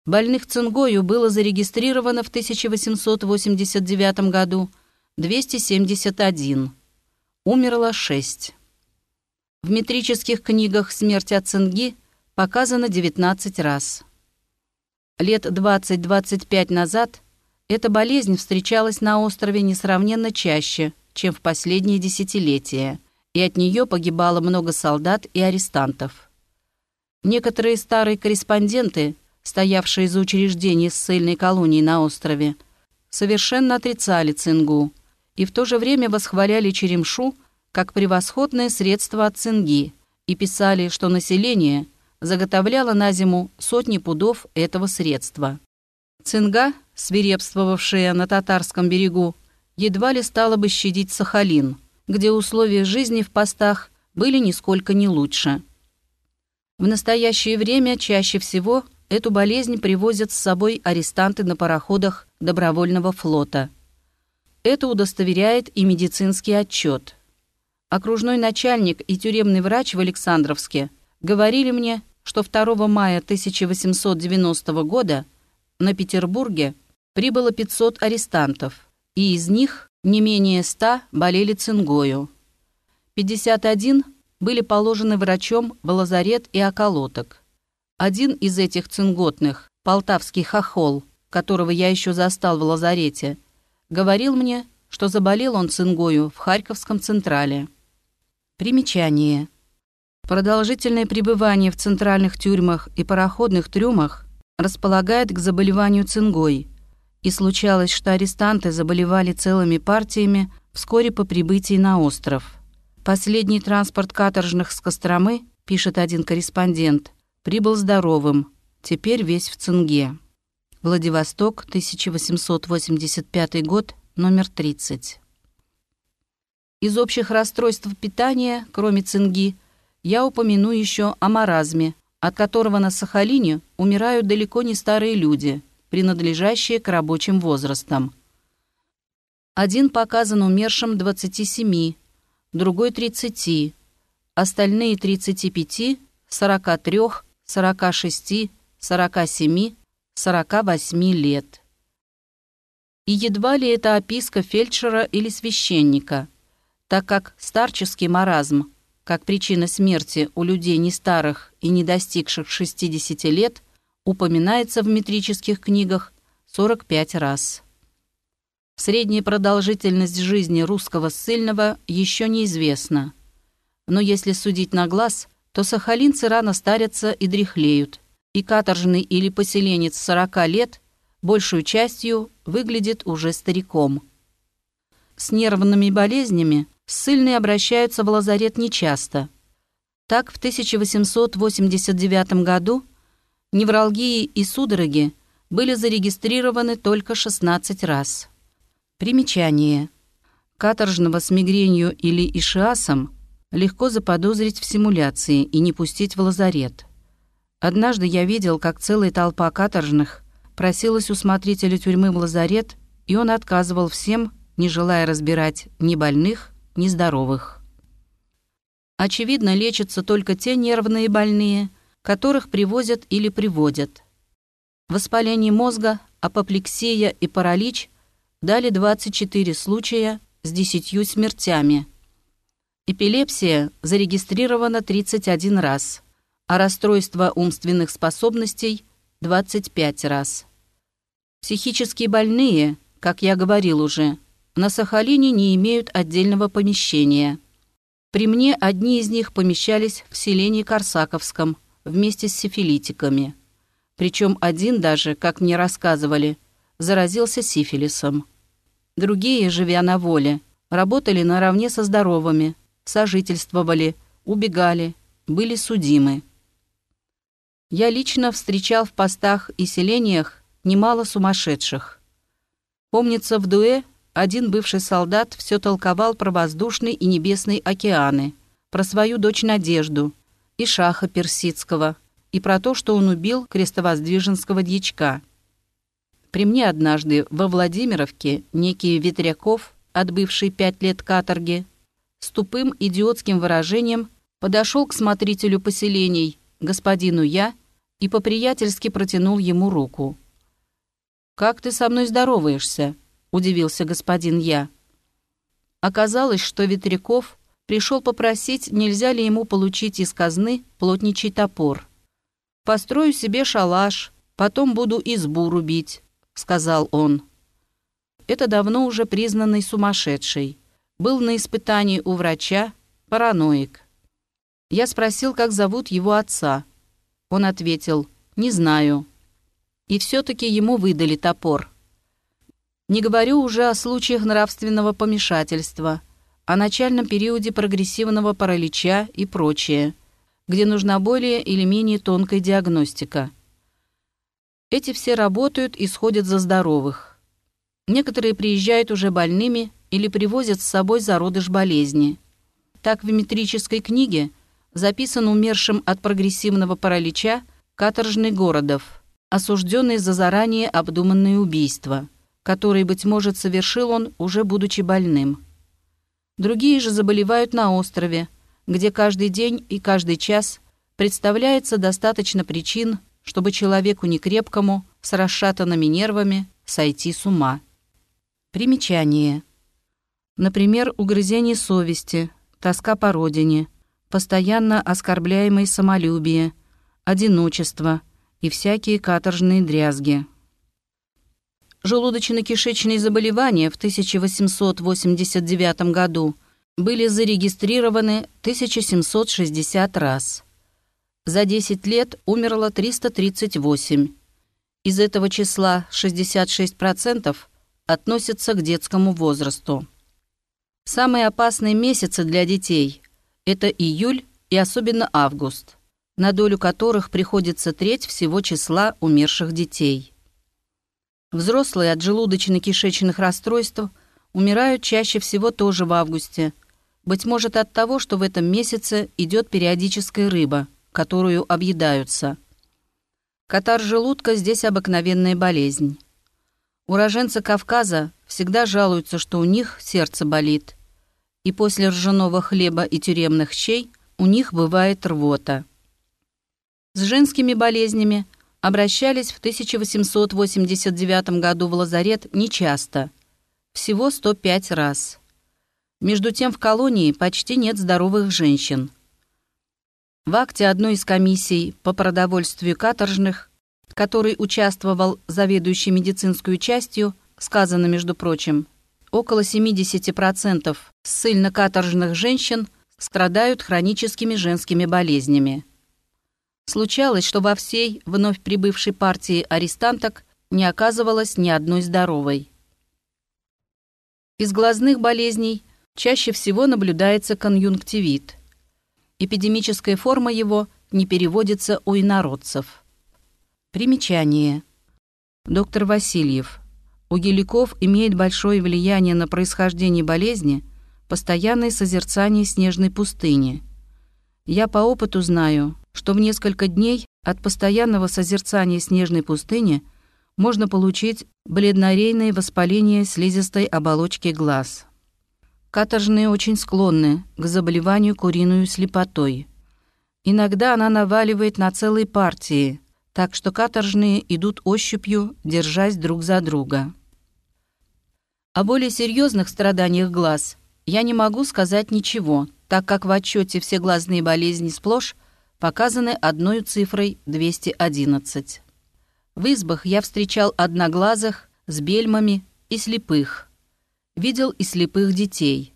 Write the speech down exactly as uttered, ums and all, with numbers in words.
Больных цингою было зарегистрировано в тысяча восемьсот восемьдесят девятом году двести семьдесят один. Умерло шесть. В метрических книгах смерть от цинги показана девятнадцать раз. Лет двадцать-двадцать пять назад эта болезнь встречалась на острове несравненно чаще, чем в последние десятилетия, и от нее погибало много солдат и арестантов. Некоторые старые корреспонденты, стоявшие за учреждение ссыльной колонии на острове, совершенно отрицали цингу и в то же время восхваляли черемшу как превосходное средство от цинги и писали, что население заготовляло на зиму сотни пудов этого средства. Цинга, свирепствовавшая на татарском берегу, едва ли стала бы щадить Сахалин, где условия жизни в постах были нисколько не лучше. В настоящее время чаще всего эту болезнь привозят с собой арестанты на пароходах добровольного флота. Это удостоверяет и медицинский отчет. Окружной начальник и тюремный врач в Александровске говорили мне, что второго мая тысяча восемьсот девяностого года на Петербурге прибыло пятьсот арестантов, и из них не менее ста болели цингою. пятьдесят один были положены врачом в лазарет и околоток. Один из этих цинготных, полтавский хохол, которого я еще застал в лазарете, говорил мне, что заболел он цингою в Харьковском Централе. Примечание. Продолжительное пребывание в центральных тюрьмах и пароходных трюмах располагает к заболеванию цингой, и случалось, что арестанты заболевали целыми партиями вскоре по прибытии на остров. Последний транспорт каторжных с Костромы, пишет один корреспондент, прибыл здоровым, теперь весь в цинге. Владивосток, тысяча восемьсот восемьдесят пятый год, номер тридцать. Из общих расстройств питания, кроме цинги, я упомяну еще о маразме, от которого на Сахалине умирают далеко не старые люди, принадлежащие к рабочим возрастам. Один показан умершим двадцати семи, другой тридцати, остальные тридцати пяти, сорока трёх, сорока шести, сорока семи, сорока восьми лет. И едва ли это описка фельдшера или священника, так как старческий маразм, как причина смерти у людей не старых и не достигших шестидесяти лет, упоминается в метрических книгах сорок пять раз. Средняя продолжительность жизни русского ссыльного еще неизвестна. Но если судить на глаз, то сахалинцы рано старятся и дряхлеют, и каторжный или поселенец сорока лет большую частью выглядит уже стариком. С нервными болезнями ссыльные обращаются в лазарет нечасто. Так, в тысяча восемьсот восемьдесят девятом году невралгии и судороги были зарегистрированы только шестнадцать раз. Примечание. Каторжного с мигренью или ишиасом легко заподозрить в симуляции и не пустить в лазарет. Однажды я видел, как целая толпа каторжных просилась у смотрителя тюрьмы в лазарет, и он отказывал всем, не желая разбирать ни больных, ни здоровых. Очевидно, лечатся только те нервные больные, которых привозят или приводят. Воспаление мозга, апоплексия и паралич дали двадцать четыре случая с десятью смертями. Эпилепсия зарегистрирована тридцать один раз, а расстройство умственных способностей – двадцать пять раз. Психически больные, как я говорил уже, на Сахалине не имеют отдельного помещения. При мне одни из них помещались в селении Корсаковском вместе с сифилитиками. Причем один даже, как мне рассказывали, заразился сифилисом. Другие, живя на воле, работали наравне со здоровыми, сожительствовали, убегали, были судимы. Я лично встречал в постах и селениях немало сумасшедших. Помнится, в Дуэ один бывший солдат все толковал про воздушный и небесный океаны, про свою дочь Надежду, и шаха персидского, и про то, что он убил крестовоздвиженского дьячка. При мне однажды во Владимировке некий Ветряков, отбывший пять лет каторги, с тупым идиотским выражением подошел к смотрителю поселений, господину Я, и по-приятельски протянул ему руку. «Как ты со мной здороваешься?» – удивился господин Я. Оказалось, что Ветряков пришел попросить, нельзя ли ему получить из казны плотничий топор. «Построю себе шалаш, потом буду избу рубить», – сказал он. Это давно уже признанный сумасшедший. Был на испытании у врача, параноик. Я спросил, как зовут его отца. Он ответил: «Не знаю». И все-таки ему выдали топор. Не говорю уже о случаях нравственного помешательства, о начальном периоде прогрессивного паралича и прочее, где нужна более или менее тонкая диагностика. Эти все работают и сходят за здоровых. Некоторые приезжают уже больными или привозят с собой зародыш болезни. Так в метрической книге записан умершим от прогрессивного паралича каторжный Городов, осужденный за заранее обдуманные убийства, которые, быть может, совершил он, уже будучи больным. Другие же заболевают на острове, где каждый день и каждый час представляется достаточно причин, чтобы человеку некрепкому, с расшатанными нервами, сойти с ума. Примечание. Например, угрызение совести, тоска по родине, постоянно оскорбляемое самолюбие, одиночество и всякие каторжные дрязги. Желудочно-кишечные заболевания в тысяча восемьсот восемьдесят девятом году были зарегистрированы тысяча семьсот шестьдесят раз. За десять лет умерло триста тридцать восемь. Из этого числа шестьдесят шесть процентов относятся к детскому возрасту. Самые опасные месяцы для детей – это июль и особенно август, на долю которых приходится треть всего числа умерших детей. Взрослые от желудочно-кишечных расстройств умирают чаще всего тоже в августе, быть может от того, что в этом месяце идет периодическая рыба, которую объедаются. Катар желудка здесь обыкновенная болезнь. Уроженцы Кавказа всегда жалуются, что у них сердце болит, и после ржаного хлеба и тюремных щей у них бывает рвота. С женскими болезнями обращались в тысяча восемьсот восемьдесят девятом году в лазарет нечасто, всего сто пять раз. Между тем в колонии почти нет здоровых женщин. В акте одной из комиссий по продовольствию каторжных, в которой участвовал заведующий медицинскую частью, сказано, между прочим, около семьдесят процентов ссыльно-каторжных женщин страдают хроническими женскими болезнями. Случалось, что во всей вновь прибывшей партии арестанток не оказывалось ни одной здоровой. Из глазных болезней чаще всего наблюдается конъюнктивит. Эпидемическая форма его не переводится у инородцев. Примечание. Доктор Васильев. У геликов имеет большое влияние на происхождение болезни постоянное созерцание снежной пустыни. Я по опыту знаю, что в несколько дней от постоянного созерцания снежной пустыни можно получить бледнорейное воспаление слизистой оболочки глаз. Каторжные очень склонны к заболеванию куриную слепотой. Иногда она наваливает на целые партии, так что каторжные идут ощупью, держась друг за друга. О более серьезных страданиях глаз я не могу сказать ничего, так как в отчете все глазные болезни сплошь показаны одной цифрой двести одиннадцать. В избах я встречал одноглазых с бельмами и слепых. Видел и слепых детей.